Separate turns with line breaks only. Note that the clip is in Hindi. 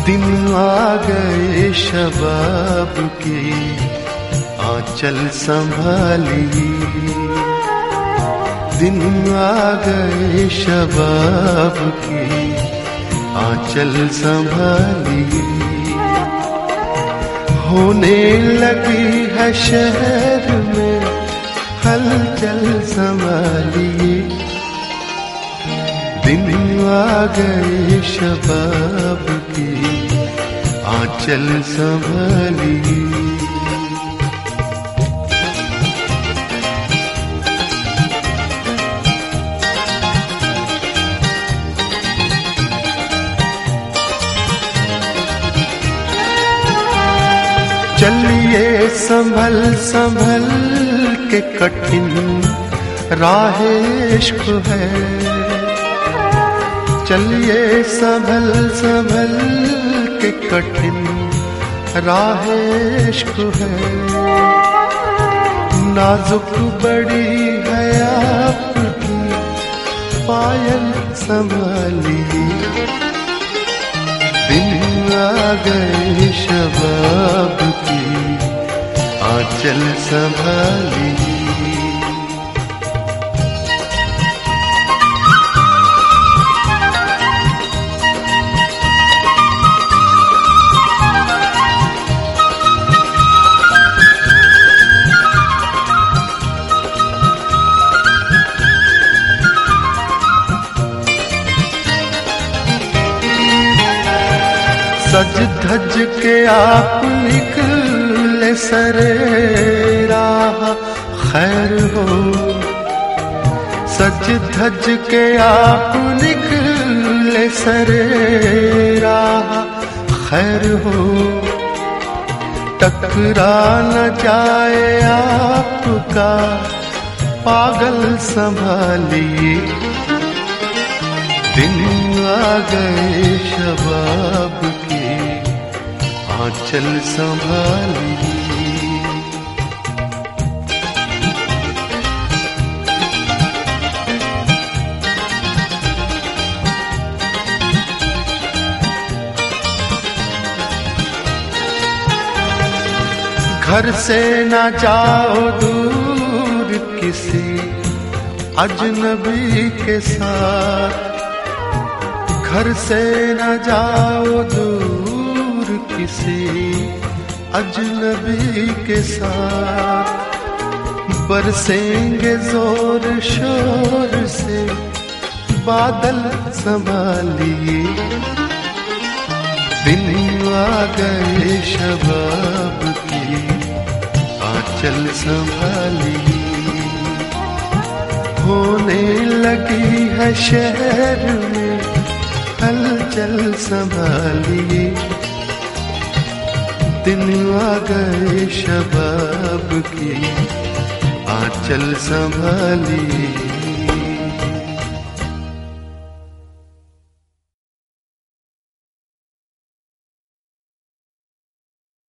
दिन आ गए शबाब के, आंचल संभालिए। दिन आ गए शबाब के, आंचल संभालिए। होने लगी है शहर में हलचल संभालिए। दिन आ गए शबाब के, आंचल संभालिए। चलिए संभल संभल के, कठिन राह इश्क है। चलिए संभल संभल के, कठिन राह इश्क है। नाजुक बड़ी है आपकी पायल संभालिए। दिन आ गए शबाब की, आंचल संभालिए। सज धज के आप निकले सरे राह खैर हो। सज धज के आप निकले सरे राह खैर हो। टकरा न जाए आपका पागल संभालिए। दिन आ गए शबाब के, आंचल संभालिए। घर से ना जाओ दूर किसी अजनबी के साथ। घर से न जाओ दूर किसी अजनबी के साथ। बरसेंगे जोर शोर से बादल संभालिए। दिन आ गए शबाब की, आंचल संभालिए। होने लगी है शहर में हलचल संभालिए। दिन आ गए शबाब की, आंचल संभालिए।